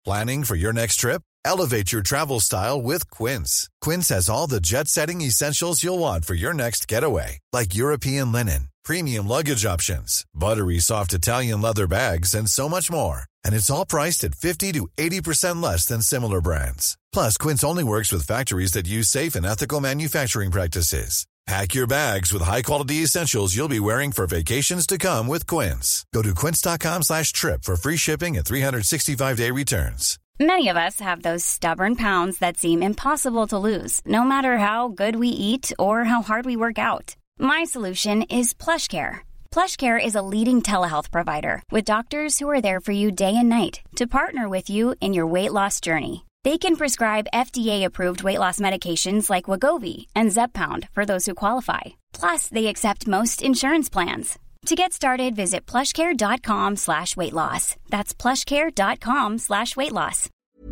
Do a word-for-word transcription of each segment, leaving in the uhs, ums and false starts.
Planning for your next trip? Elevate your travel style with Quince. Quince has all the jet-setting essentials you'll want for your next getaway, like European linen, premium luggage options, buttery soft Italian leather bags, and so much more. And it's all priced at fifty to eighty percent less than similar brands. Plus, Quince only works with factories that use safe and ethical manufacturing practices. Pack your bags with high-quality essentials you'll be wearing for vacations to come with Quince. Go to quince.com slash trip for free shipping and three sixty-five day returns. Many of us have those stubborn pounds that seem impossible to lose, no matter how good we eat or how hard we work out. My solution is PlushCare. PlushCare is a leading telehealth provider with doctors who are there for you day and night to partner with you in your weight loss journey. They can prescribe F D A-approved weight loss medications like Wegovy and Zepbound for those who qualify. Plus, they accept most insurance plans. To get started, visit plushcare.com slash weight loss. That's plushcare.com slash weight loss.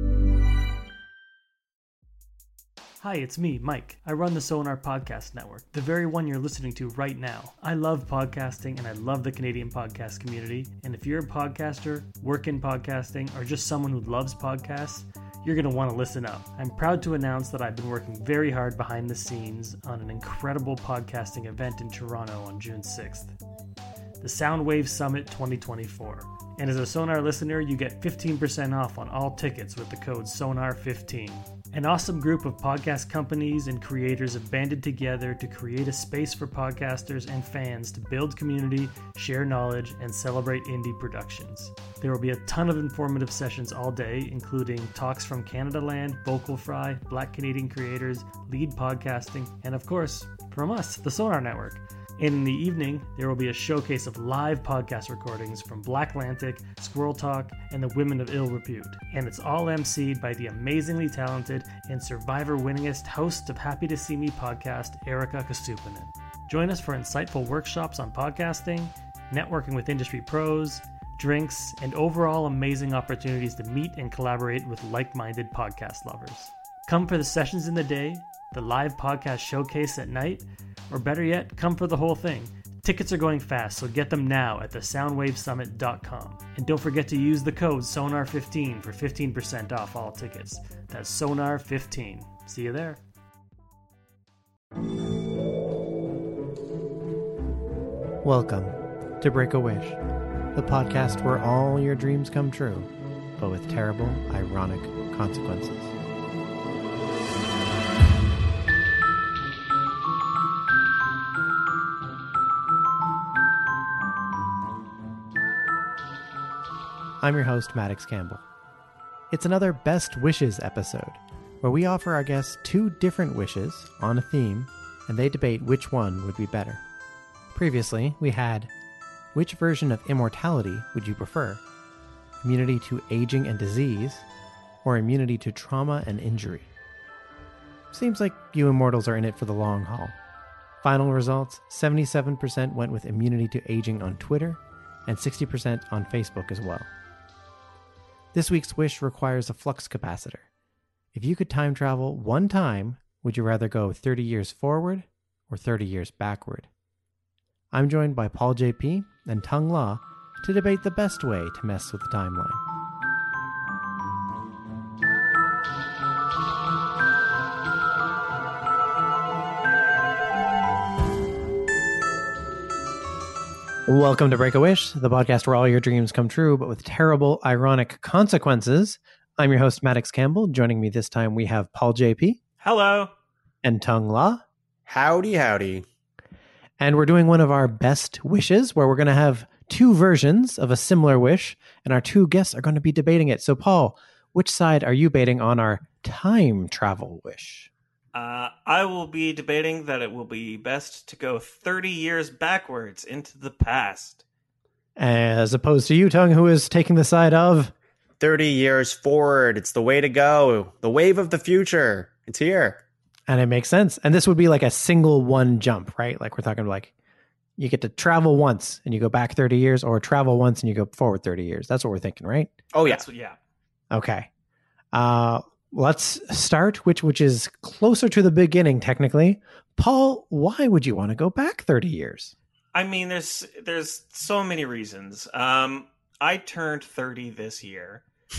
Hi, it's me, Mike. I run the Sonar Podcast Network, the very one you're listening to right now. I love podcasting and I love the Canadian podcast community. And if you're a podcaster, work in podcasting, or just someone who loves podcasts, you're going to want to listen up. I'm proud to announce that I've been working very hard behind the scenes on an incredible podcasting event in Toronto on June sixth. The Soundwave Summit twenty twenty-four. And as a Sonar listener, you get fifteen percent off on all tickets with the code sonar fifteen. An awesome group of podcast companies and creators have banded together to create a space for podcasters and fans to build community, share knowledge, and celebrate indie productions. There will be a ton of informative sessions all day, including talks from Canadaland, Vocal Fry, Black Canadian creators, lead podcasting, and of course, from us, the Sonar Network. And in the evening, there will be a showcase of live podcast recordings from Blacklantic, Squirrel Talk, and the Women of Ill Repute. And it's all emceed by the amazingly talented and Survivor-winningest host of Happy to See Me podcast, Erica Kastupanen. Join us for insightful workshops on podcasting, networking with industry pros, drinks, and overall amazing opportunities to meet and collaborate with like-minded podcast lovers. Come for the sessions in the day, the live podcast showcase at night, or better yet, come for the whole thing. Tickets are going fast, so get them now at the soundwave summit dot com. And don't forget to use the code sonar fifteen for fifteen percent off all tickets. That's sonar fifteen. See you there. Welcome to Break a Wish, the podcast where all your dreams come true, but with terrible, ironic consequences. I'm your host, Maddox Campbell. It's another Best Wishes episode, where we offer our guests two different wishes on a theme, and they debate which one would be better. Previously, we had, which version of immortality would you prefer? Immunity to aging and disease, or immunity to trauma and injury? Seems like you immortals are in it for the long haul. Final results, seventy-seven percent went with immunity to aging on Twitter, and sixty percent on Facebook as well. This week's wish requires a flux capacitor. If you could time travel one time, would you rather go thirty years forward or thirty years backward? I'm joined by Paul J P and Tung La to debate the best way to mess with the timeline. Welcome to Break a Wish, the podcast where all your dreams come true, but with terrible, ironic consequences. I'm your host, Maddox Campbell. Joining me this time, we have Paul J P. Hello. And Tung La. Howdy, howdy. And we're doing one of our best wishes, where we're going to have two versions of a similar wish, and our two guests are going to be debating it. So, Paul, which side are you betting on our time travel wish? Uh, I will be debating that it will be best to go thirty years backwards into the past. As opposed to you, Tung, who is taking the side of... thirty years forward. It's the way to go. The wave of the future. It's here. And it makes sense. And this would be like a single one jump, right? Like we're talking like you get to travel once and you go back thirty years, or travel once and you go forward thirty years. That's what we're thinking, right? Oh, yeah. That's what, yeah. Okay. Uh, let's start, which which is closer to the beginning, technically. Paul, why would you want to go back thirty years? I mean, there's there's so many reasons. Um, I turned thirty this year.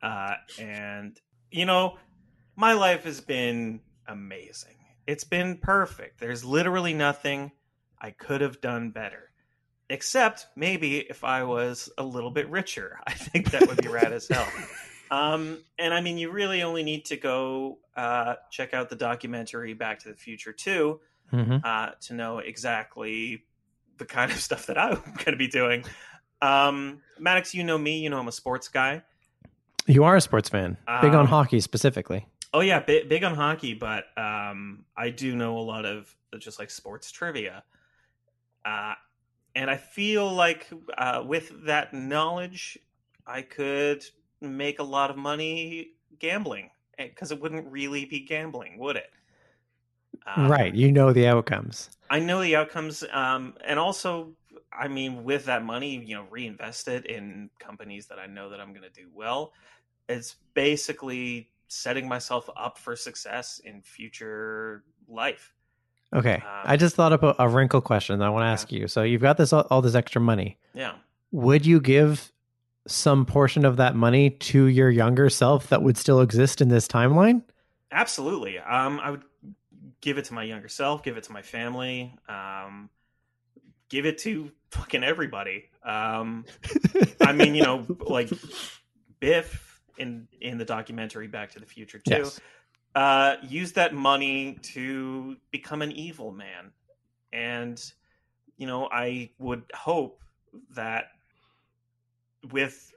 Uh, and, you know, my life has been amazing. It's been perfect. There's literally nothing I could have done better. Except maybe if I was a little bit richer. I think that would be rad as hell. Um, and I mean, you really only need to go uh, check out the documentary Back to the Future two mm-hmm. uh, to know exactly the kind of stuff that I'm going to be doing. Um, Maddox, you know me. You know I'm a sports guy. You are a sports fan. Big um, on hockey specifically. Oh, yeah, big, big on hockey. But um, I do know a lot of just like sports trivia. Uh, and I feel like uh, with that knowledge, I could make a lot of money gambling, because it wouldn't really be gambling, would it? Um, right. You know the outcomes. I know the outcomes. Um, and also, I mean, with that money, you know, reinvest it in companies that I know that I'm going to do well. It's basically setting myself up for success in future life. Okay. Um, I just thought of a, a wrinkle question that I want to ask yeah. you. So you've got this all, all this extra money. Yeah. Would you give some portion of that money to your younger self that would still exist in this timeline? Absolutely. Um, I would give it to my younger self, give it to my family, um, give it to fucking everybody. Um, I mean, you know, like Biff in, in the documentary Back to the Future too, yes. uh, used that money to become an evil man. And, you know, I would hope that with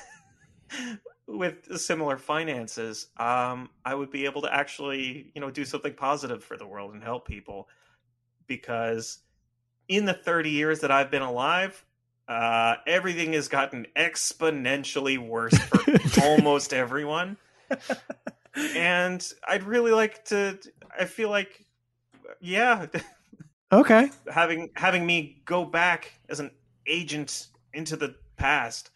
with similar finances, um, I would be able to actually, you know, do something positive for the world and help people. Because in the thirty years that I've been alive, uh, everything has gotten exponentially worse for almost everyone. And I'd really like to, I feel like, yeah. Okay. Having having me go back as an agent into the past.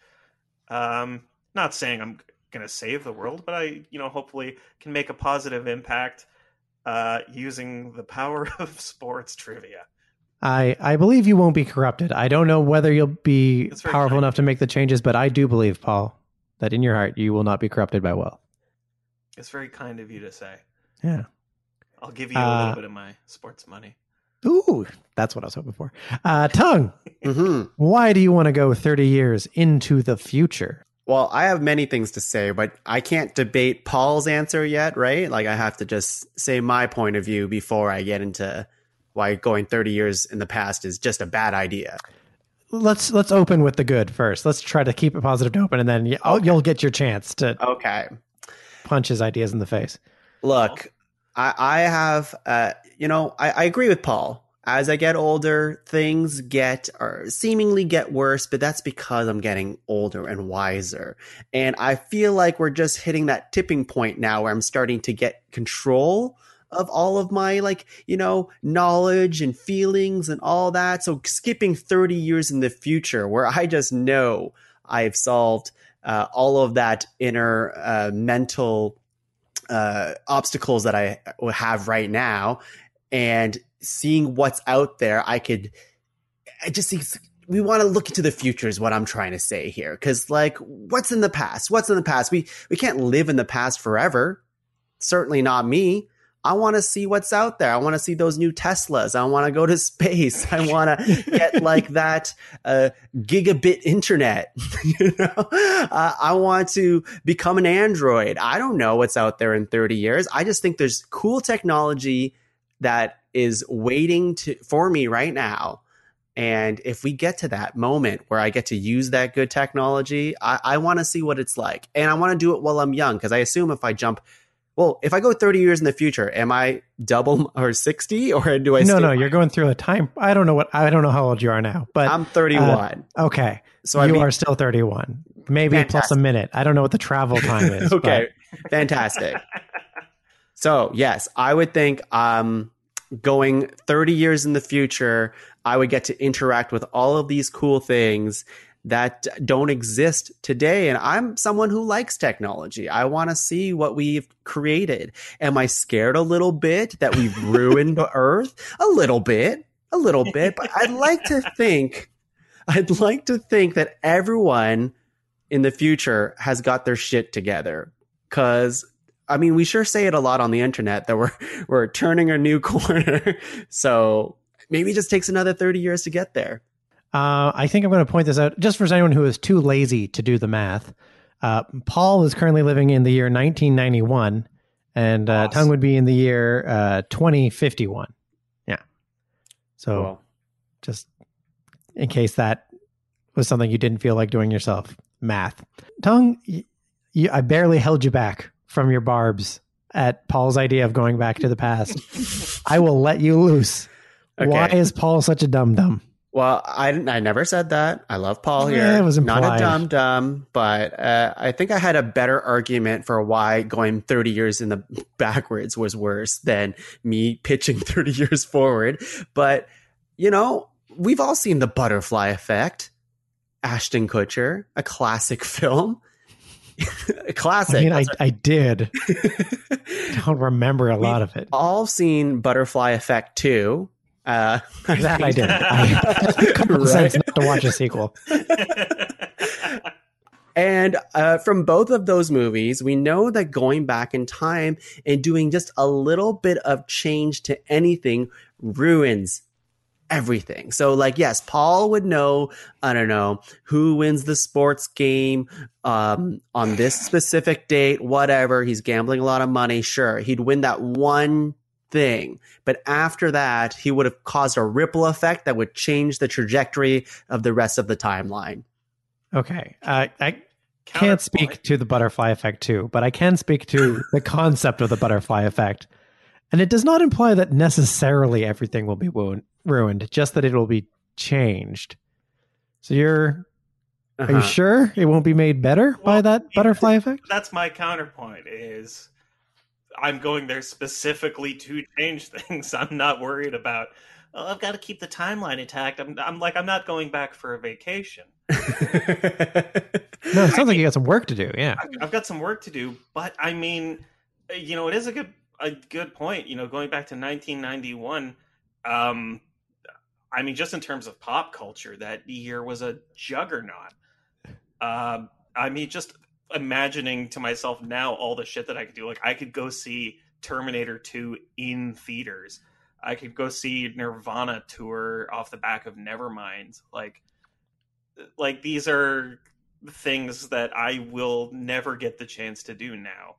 Um, not saying I'm going to save the world, but I, you know, hopefully can make a positive impact uh, using the power of sports trivia. I, I believe you won't be corrupted. I don't know whether you'll be powerful enough to make the changes, but I do believe, Paul, that in your heart you will not be corrupted by wealth. It's very kind of you to say. Yeah. I'll give you a uh, little bit of my sports money. Ooh, that's what I was hoping for. Uh, Tongue, mm-hmm. Why do you want to go thirty years into the future? Well, I have many things to say, but I can't debate Paul's answer yet, right? Like, I have to just say my point of view before I get into why going thirty years in the past is just a bad idea. Let's let's open with the good first. Let's try to keep it positive and open, and then you, okay. you'll get your chance to okay. punch his ideas in the face. Look, I, I have, uh, you know, I, I agree with Paul. As I get older, things get or seemingly get worse, but that's because I'm getting older and wiser. And I feel like we're just hitting that tipping point now where I'm starting to get control of all of my, like, you know, knowledge and feelings and all that. So skipping thirty years in the future where I just know I've solved uh, all of that inner uh, mental uh, obstacles that I have right now, and seeing what's out there, I could, I just think we want to look into the future is what I'm trying to say here. Cause like, what's in the past? What's in the past? We, we can't live in the past forever. Certainly not me. I want to see what's out there. I want to see those new Teslas. I want to go to space. I want to get like that uh, gigabit internet. You know, uh, I want to become an android. I don't know what's out there in thirty years. I just think there's cool technology that is waiting to for me right now. And if we get to that moment where I get to use that good technology, I, I want to see what it's like. And I want to do it while I'm young, because I assume if I jump, well, if I go thirty years in the future, am I double or sixty, or do I? No, no, you're going through a time. I don't know what, I don't know how old you are now, but I'm thirty-one. Uh, okay. So you I are still thirty-one, maybe fantastic. Plus a minute. I don't know what the travel time is. Okay. But. Fantastic. So yes, I would think, um, going thirty years in the future, I would get to interact with all of these cool things that don't exist today. And I'm someone who likes technology. I want to see what we've created. Am I scared a little bit that we've ruined the earth? A little bit, a little bit. But I'd like to think, I'd like to think that everyone in the future has got their shit together. Because, I mean, we sure say it a lot on the internet that we're, we're turning a new corner. So maybe it just takes another thirty years to get there. Uh, I think I'm going to point this out just for anyone who is too lazy to do the math. Uh, Paul is currently living in the year nineteen ninety-one, and uh, Awesome. Tung would be in the year uh, twenty fifty-one. Yeah. So Cool. just in case that was something you didn't feel like doing yourself, math. Tung, y- y- I barely held you back from your barbs at Paul's idea of going back to the past. I will let you loose. Okay. Why is Paul such a dum-dum? Well, I didn't, I never said that. I love Paul here. Yeah, it was Not a implied. dumb dumb, but uh, I think I had a better argument for why going thirty years in the backwards was worse than me pitching thirty years forward. But, you know, we've all seen The Butterfly Effect. Ashton Kutcher, a classic film. A classic. I mean, I, That's I did. I don't remember a lot of it. all seen Butterfly Effect two. Uh, That I did. I had common Right. sense not to watch a sequel. And uh, from both of those movies, we know that going back in time and doing just a little bit of change to anything ruins everything. So, like, yes, Paul would know, I don't know, who wins the sports game um, on this specific date, whatever. He's gambling a lot of money. Sure, he'd win that one thing. But after that, he would have caused a ripple effect that would change the trajectory of the rest of the timeline. Okay. Uh, I can't Counterpoint. speak to the butterfly effect too, but I can speak to the concept of the butterfly effect. And it does not imply that necessarily everything will be wo- ruined, just that it will be changed. So you're, are you Uh-huh. sure it won't be made better by Well, that yeah, butterfly effect? That's my counterpoint is I'm going there specifically to change things. I'm not worried about, oh, I've got to keep the timeline intact. I'm, I'm like, I'm not going back for a vacation. No, it sounds like you got some work to do. Yeah. I've, I've got some work to do, but I mean, you know, it is a good, a good point, you know, going back to nineteen ninety-one. Um, I mean, just in terms of pop culture, that year was a juggernaut. Um, I mean, just imagining to myself now all the shit that I could do. Like, I could go see Terminator two in theaters. I could go see Nirvana tour off the back of Nevermind. Like, like these are things that I will never get the chance to do now.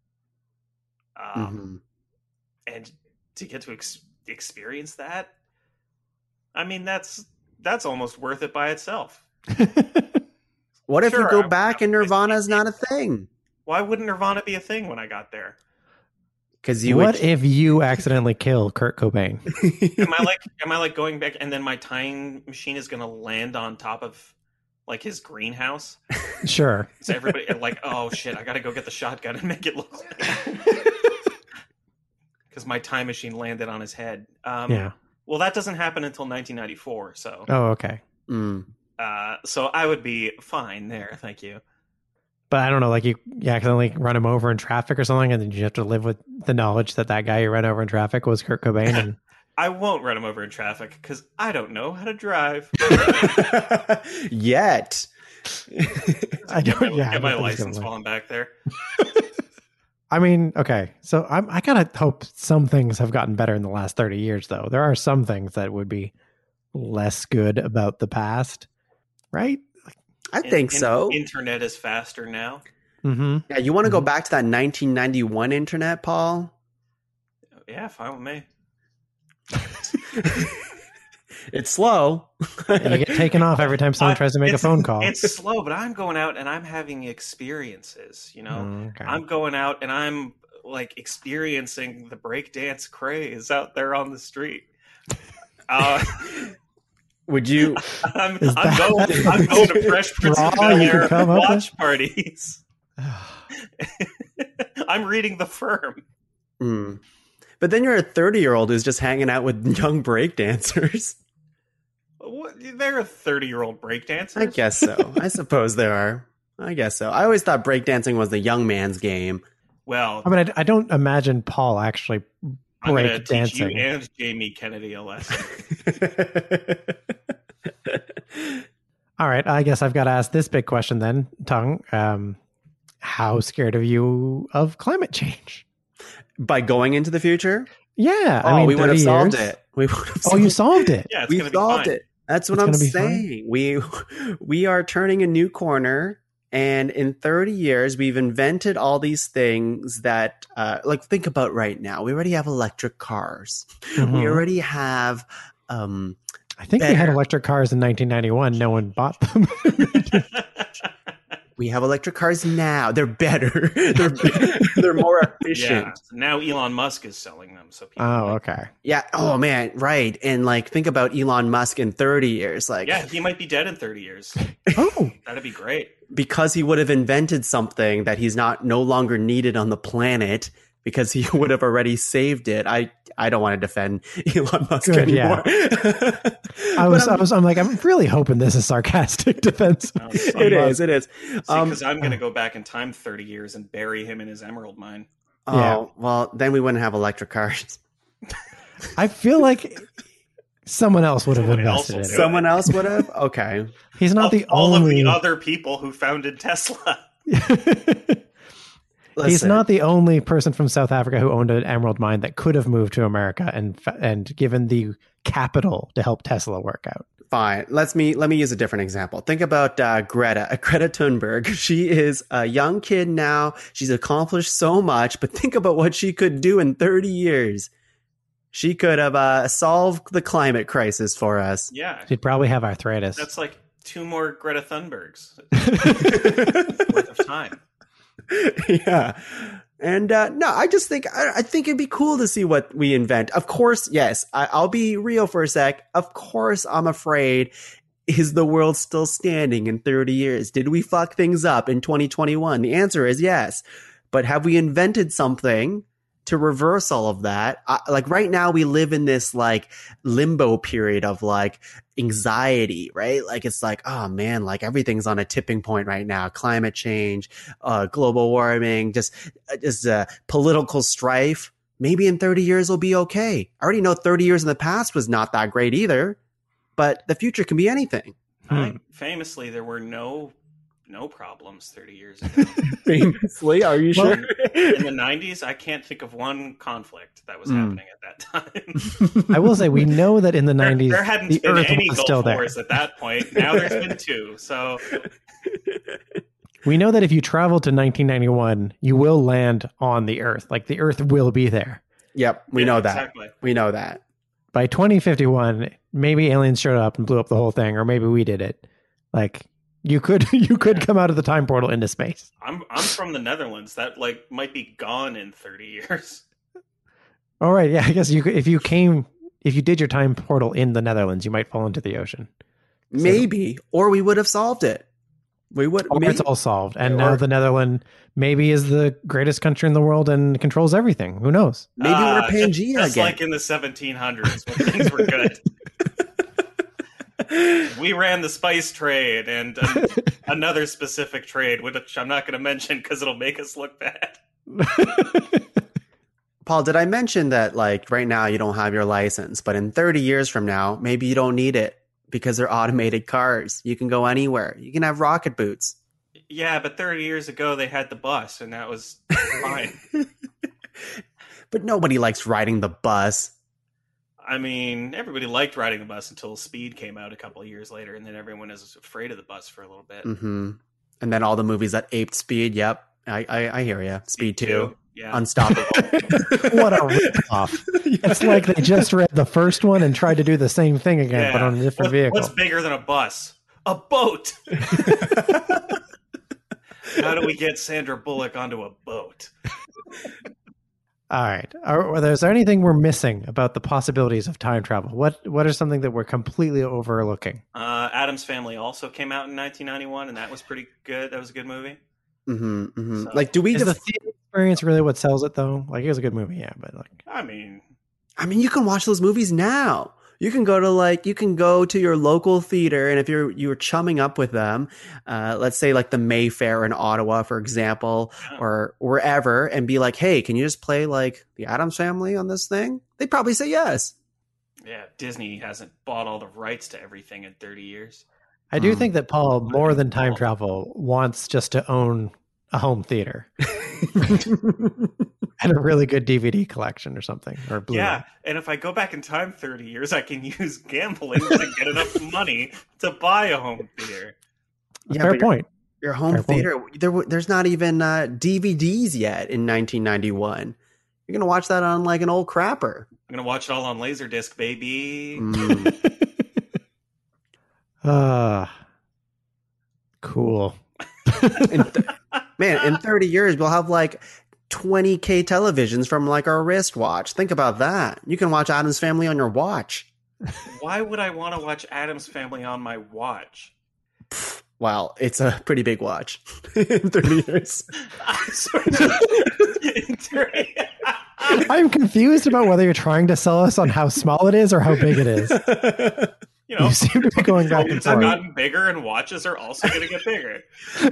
Um, Mhm. and to get to ex- experience that, I mean, that's that's almost worth it by itself. What if Sure, you go I- back and Nirvana's not a thing? Why wouldn't Nirvana be a thing when I got there? Because you What would. if you accidentally kill Kurt Cobain? Am I like, am I like going back and then my time machine is going to land on top of like his greenhouse? Sure. So everybody like, oh shit, I got to go get the shotgun and make it look like because my time machine landed on his head. Um, Yeah. Well, that doesn't happen until nineteen ninety-four. So, Oh, okay. Mm. uh, so I would be fine there. Thank you. But I don't know, like you, you accidentally run him over in traffic or something, and then you have to live with the knowledge that that guy you ran over in traffic was Kurt Cobain. And I won't run him over in traffic because I don't know how to drive. Yet. I Get don't. my, Yeah, I get my don't think he's license gonna while I'm back there. I mean, okay, so I'm, I gotta hope some things have gotten better in the last thirty years, though. There are some things that would be less good about the past, right? I think In- so. Internet is faster now. Mm-hmm. Yeah, you want to go back to that nineteen ninety-one internet, Paul? Yeah, fine with me. It's slow. And you get taken off every time someone I- tries to make a it's- phone call. It's slow, but I'm going out and I'm having experiences. You know, Mm, okay. I'm going out and I'm like experiencing the breakdance craze out there on the street. Uh, Would you? I'm, Is I'm, that going, I'm going to Fresh Prince of straw you Bel-Air could come up with? watch parties. I'm reading The Firm. Mm. But then you're a thirty-year-old who's just hanging out with young breakdancers. What, they're a thirty-year-old breakdancer. I guess so. I suppose there are. I guess so. I always thought breakdancing was the young man's game. Well, I mean, I, I don't imagine Paul actually I'm going to break teach you dancing. and Jamie Kennedy a lesson. All right, I guess I've got to ask this big question then, Tung. Um, how scared are you of climate change? By going into the future? Yeah, Oh, I mean, we would have thirty solved years. it. We would have Oh, you solved it. Yeah, it's we gonna be solved fine. it. That's what It's I'm gonna be saying. We we are turning a new corner, and in thirty years, we've invented all these things that, uh, like, think about right now. We already have electric cars. Mhm. We already have. Um, I think we had better- electric cars in nineteen ninety-one. No one bought them. we have electric cars now. They're better. They're they're more efficient. Yeah. Now Elon Musk is selling them, so people. Oh, okay. Yeah. Oh man. Right. And like, think about Elon Musk in thirty years. Like, Yeah, he might be dead in thirty years. Oh, That'd be great. because he would have invented something that he's not no longer needed on the planet because he would have already saved it. I I don't want to defend Elon Musk Good, anymore. I was, I was, I'm like, I'm really hoping this is sarcastic defense. Um, It is. It is. Um, Because I'm going to go back in time thirty years and bury him in his emerald mine. oh, Yeah. well, then we wouldn't have electric cars. I feel like someone else would have Someone else invested will in do it. it. Someone else would have? Okay. He's not the all only. of the other people who founded Tesla. He's Listen, not the only person from South Africa who owned an emerald mine that could have moved to America and fa- and given the capital to help Tesla work out. Fine. Let's me let me use a different example. Think about uh, Greta, Greta Thunberg. She is a young kid now. She's accomplished so much, but think about what she could do in thirty years. She could have uh, solved the climate crisis for us. Yeah, She'd probably have arthritis. that's like two more Greta Thunbergs worth of time. Yeah. And uh, no, I just think I, I think it'd be cool to see what we invent. Of course, yes. I, I'll be real for a sec. Of course, I'm afraid. Is the world still standing in thirty years? Did we fuck things up in twenty twenty-one? The answer is yes. But have we invented something to reverse all of that? I, like right now, we live in this like limbo period of like anxiety, right? Like it's like, oh man, like everything's on a tipping point right now. Climate change, uh, global warming, just, just uh, political strife. Maybe in thirty years will be okay. I already know thirty years in the past was not that great either, but the future can be anything. I, famously, there were no no problems thirty years ago. Famously, are you Well, sure? In the nineties, I can't think of one conflict that was Mm. happening at that time. I will say we know that in the There, nineties there hadn't the been Earth any was Gulf still there. Wars at that point. Now there's been two. So We know that if you travel to nineteen ninety-one, you will land on the Earth. Like the Earth will be there. Yep, we Yeah, know that. exactly. We know that. By twenty fifty-one, maybe aliens showed up and blew up the whole thing, or maybe we did it. Like you could you could come out of the time portal into space. I'm I'm from the Netherlands. That like might be gone in thirty years. All right, yeah, I guess you could, if you came if you did your time portal in the Netherlands, you might fall into the ocean. Maybe, or we would have solved it. We would. Or maybe- it's all solved, and Or- now the Netherlands maybe is the greatest country in the world and controls everything. Who knows? Maybe Ah, we're just- Pangea just again. like in the seventeen hundreds when things were good. We ran the spice trade and uh, another specific trade, which I'm not going to mention because it'll make us look bad. Paul, did I mention that like right now you don't have your license, but in thirty years from now, maybe you don't need it because they're automated cars. You can go anywhere. You can have rocket boots. Yeah, but thirty years ago they had the bus, and that was fine. But nobody likes riding the bus. I mean, everybody liked riding the bus until Speed came out a couple of years later, and then everyone was afraid of the bus for a little bit. Hmm. And then all the movies that aped Speed. Yep, I I, I hear you. Speed two, Yeah. Unstoppable. What a ripoff. It's like they just read the first one and tried to do the same thing again, Yeah. but on a different What- vehicle. What's bigger than a bus? A boat! How do we get Sandra Bullock onto a boat? All right. Are, are there, is there anything we're missing about the possibilities of time travel? What What are something that we're completely overlooking? Uh, Adam's Family also came out in nineteen ninety-one, and that was pretty good. That was a good movie. Hmm. Hmm. So- Like, do we? Is Def- the theater experience really what sells it, though? Like, it was a good movie, yeah, but like, I mean, I mean, you can watch those movies now. You can go to like you can go to your local theater, and if you're you're chumming up with them, uh, let's say like the Mayfair in Ottawa, for example, Yeah. or wherever, and be like, "Hey, can you just play like the Addams Family on this thing?" They'd probably say yes. yeah, Disney hasn't bought all the rights to everything in thirty years. I do Hmm. think that Paul, more than time travel, wants just to own a home theater and a really good D V D collection or something, or Blu-ray. Yeah, and if I go back in time thirty years, I can use gambling to get enough money to buy a home theater. Yeah, Fair but your- point. Your home Fair point. theater, there, w- there's not even uh, D V Ds yet in nineteen ninety-one. You're gonna watch that on like an old crapper. I'm gonna watch it all on Laserdisc, baby. Mm. Ah, cool. In th- man, in thirty years, we'll have like twenty K televisions from like our wristwatch. Think about that. You can watch Addams Family on your watch. Why would I want to watch Addams Family on my watch? Wow, it's a pretty big watch in thirty years. I sort of- I'm confused about whether you're trying to sell us on how small it is or how big it is. you know, You seem to be going back and phones have forth. gotten bigger, and watches are also going to get bigger.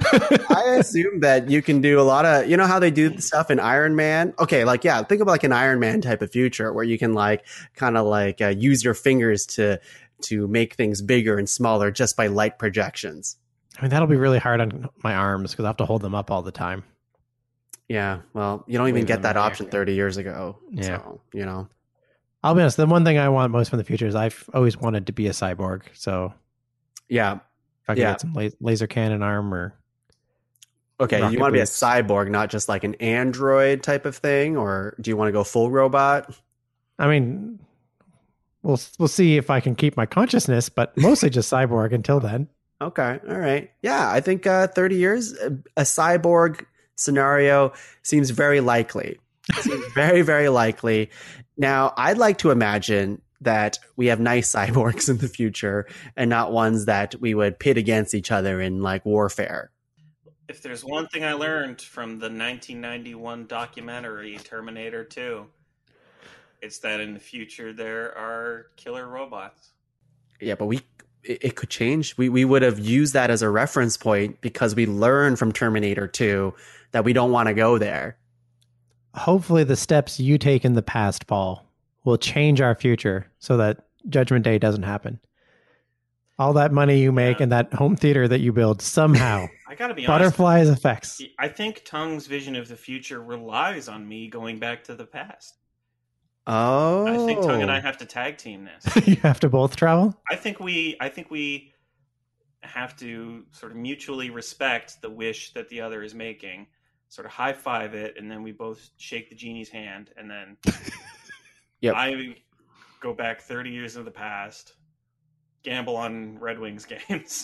I assume that you can do a lot of, you know how they do stuff in Iron Man? Okay, like, yeah, think of like an Iron Man type of future where you can like kind of like uh, use your fingers to to make things bigger and smaller just by light projections. I mean, that'll be really hard on my arms because I have to hold them up all the time. Yeah, well, you don't even Leave get them that in option there. thirty years ago. Yeah. So, you know. I'll be honest, the one thing I want most from the future is I've always wanted to be a cyborg. So Yeah. if I could Yeah. get some la- laser cannon arm or Okay, Rocket you want to be a boots. cyborg, not just like an android type of thing, or do you want to go full robot? I mean, we'll we'll see if I can keep my consciousness, but mostly just cyborg until then. Okay, all right. Yeah, I think uh, thirty years, a, a cyborg scenario seems very likely. Seems very, very likely. Now, I'd like to imagine that we have nice cyborgs in the future and not ones that we would pit against each other in like warfare. If there's one thing I learned from the nineteen ninety-one documentary Terminator two, it's that in the future there are killer robots. Yeah, but we it, it could change. We we would have used that as a reference point because we learned from Terminator two that we don't want to go there. Hopefully the steps you take in the past, Paul, will change our future so that Judgment Day doesn't happen. All that money you make Yeah. and that home theater that you build somehow I gotta be honest. butterflies effects. I think Tung's vision of the future relies on me going back to the past. Oh, I think Tung and I have to tag team this. You have to both travel. I think we I think we have to sort of mutually respect the wish that the other is making, sort of high five it, and then we both shake the genie's hand, and then Yep. I go back thirty years into the past, gamble on Red Wings games.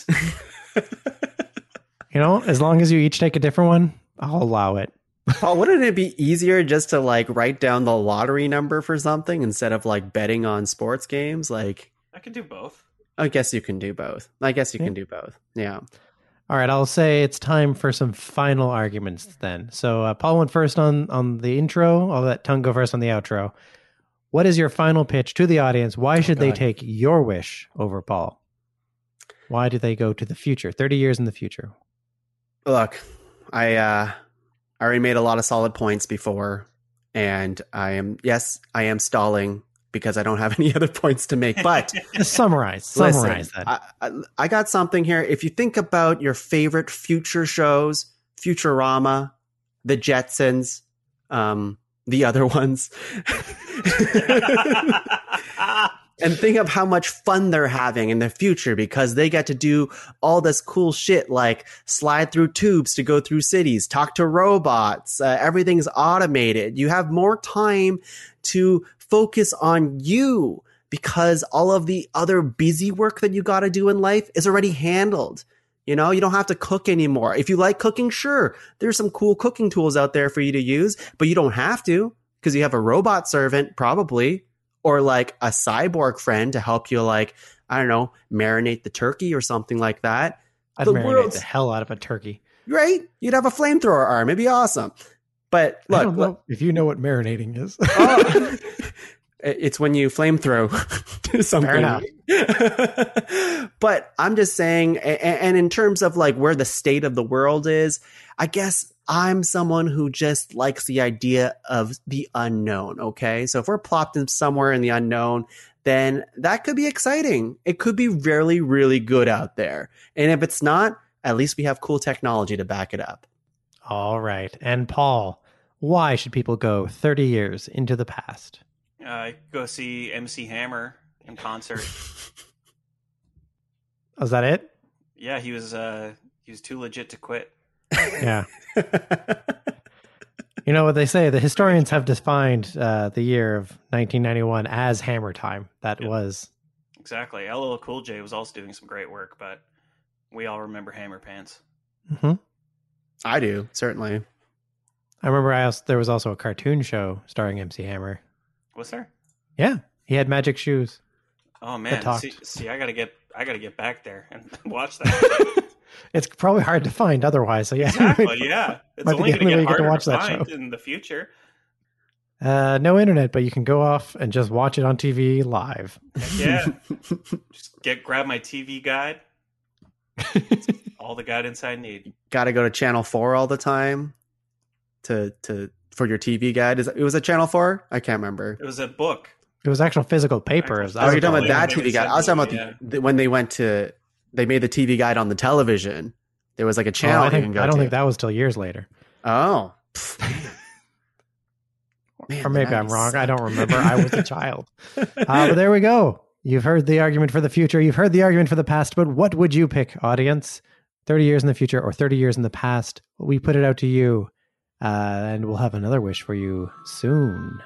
You know, as long as you each take a different one, I'll allow it. Paul, wouldn't it be easier just to like write down the lottery number for something instead of like betting on sports games? Like, I can do both. I guess you can do both. I guess you Yeah. can do both. Yeah. All right, I'll say it's time for some final arguments then. So uh, Paul went first on, on the intro. I'll let Tung go first on the outro. What is your final pitch to the audience? Why should they God. take your wish over Paul? Why do they go to the future, thirty years in the future? Look, I uh I already made a lot of solid points before, and I am yes, I am stalling because I don't have any other points to make. But Just summarize. listen, Summarize that. I, I, I got something here. If you think about your favorite future shows, Futurama, The Jetsons, um, the other ones, and think of how much fun they're having in the future because they get to do all this cool shit like slide through tubes to go through cities, talk to robots, uh, everything's automated. You have more time to focus on you because all of the other busy work that you got to do in life is already handled. You know, you don't have to cook anymore. If you like cooking, sure, there's some cool cooking tools out there for you to use, but you don't have to because you have a robot servant probably, or like a cyborg friend to help you, like, I don't know, marinate the turkey or something like that. I'd the marinate world's- the hell out of a turkey. Right? You'd have a flamethrower arm. It'd be awesome. But I look, don't know if you know what marinating is. oh, it's when you flamethrow something. enough. But I'm just saying, a- a- and in terms of like where the state of the world is, I guess I'm someone who just likes the idea of the unknown. Okay. So if we're plopped in somewhere in the unknown, then that could be exciting. It could be really, really good out there. And if it's not, at least we have cool technology to back it up. All right. And Paul, why should people go thirty years into the past? Uh, go see M C Hammer in concert. Oh, is that it? Yeah, he was uh, he was too legit to quit. Yeah. You know what they say, the historians have defined uh, the year of nineteen ninety-one as Hammer time. That yep. was... Exactly. L L Cool J was also doing some great work, but we all remember Hammer Pants. Mm-hmm. I do, certainly. I remember I also, there was also a cartoon show starring M C Hammer. Was there? Yeah. He had magic shoes. Oh, man. See, see, I got to get I got to get back there and watch that. It's probably hard to find otherwise. So yeah, exactly. Yeah, it's might only be going to get harder to watch to that find show in the future. Uh, no internet, but you can go off and just watch it on T V live. Yeah, just get grab my T V guide. All the guidance I need. Got to go to Channel Four all the time to to for your T V guide. Is it was a Channel Four? I can't remember. It was a book. It was actual physical paper. Actual, oh, you're talking about that T V guide. I was talking about yeah. the, the, when they went to. They made the T V guide on the television. There was like a channel. Oh, I, think, you can go I don't to. think that was till years later. Oh. Man, or maybe I'm wrong. I don't remember. I was a child. Uh, but there we go. You've heard the argument for the future. You've heard the argument for the past. But what would you pick, audience? thirty years in the future or thirty years in the past? We put it out to you. Uh, and we'll have another wish for you soon.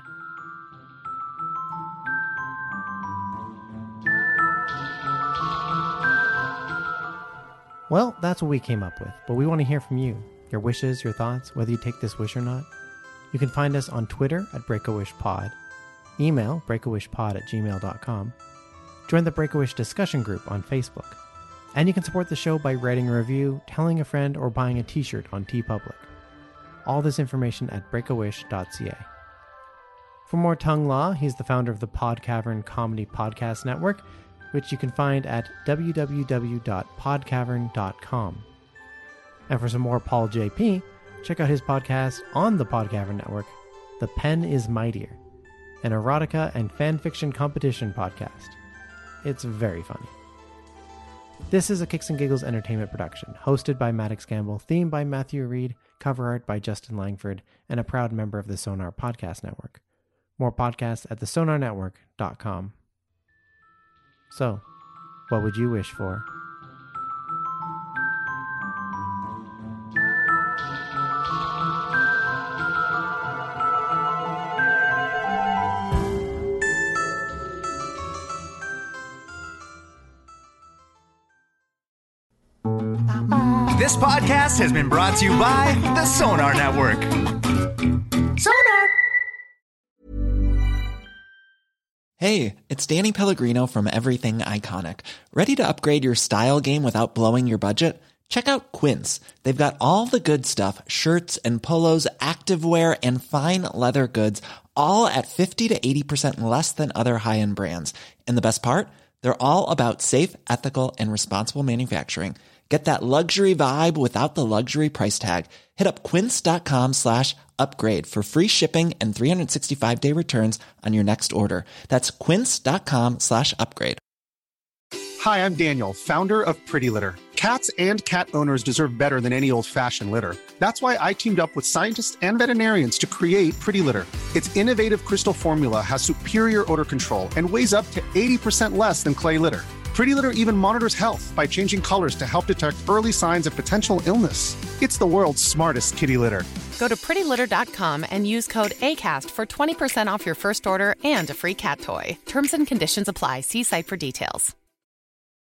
Well, that's what we came up with, but we want to hear from you. Your wishes, your thoughts, whether you take this wish or not. You can find us on Twitter at BreakAWishPod, email breakawishpod at gmail dot com, join the Break-A-Wish discussion group on Facebook, and you can support the show by writing a review, telling a friend, or buying a t-shirt on TeePublic. All this information at break a wish dot c a. For more Tongue Law, he's the founder of the Podcavern Comedy Podcast Network, which you can find at w w w dot podcavern dot com. And for some more Paul J P, check out his podcast on the Podcavern Network, The Pen is Mightier, an erotica and fan fiction competition podcast. It's very funny. This is a Kicks and Giggles entertainment production, hosted by Maddox Gamble, themed by Matthew Reed, cover art by Justin Langford, and a proud member of the Sonar Podcast Network. More podcasts at the sonar network dot com. So, what would you wish for? This podcast has been brought to you by the Sonar Network. Sonar! Hey, it's Danny Pellegrino from Everything Iconic. Ready to upgrade your style game without blowing your budget? Check out Quince. They've got all the good stuff, shirts and polos, activewear, and fine leather goods, all at fifty to eighty percent less than other high-end brands. And the best part? They're all about safe, ethical, and responsible manufacturing. Get that luxury vibe without the luxury price tag. Hit up quince.com slash upgrade for free shipping and three sixty-five day returns on your next order. That's quince.com slash upgrade. Hi, I'm Daniel, founder of Pretty Litter. Cats and cat owners deserve better than any old-fashioned litter. That's why I teamed up with scientists and veterinarians to create Pretty Litter. Its innovative crystal formula has superior odor control and weighs up to eighty percent less than clay litter. Pretty Litter even monitors health by changing colors to help detect early signs of potential illness. It's the world's smartest kitty litter. Go to pretty litter dot com and use code ACAST for twenty percent off your first order and a free cat toy. Terms and conditions apply. See site for details.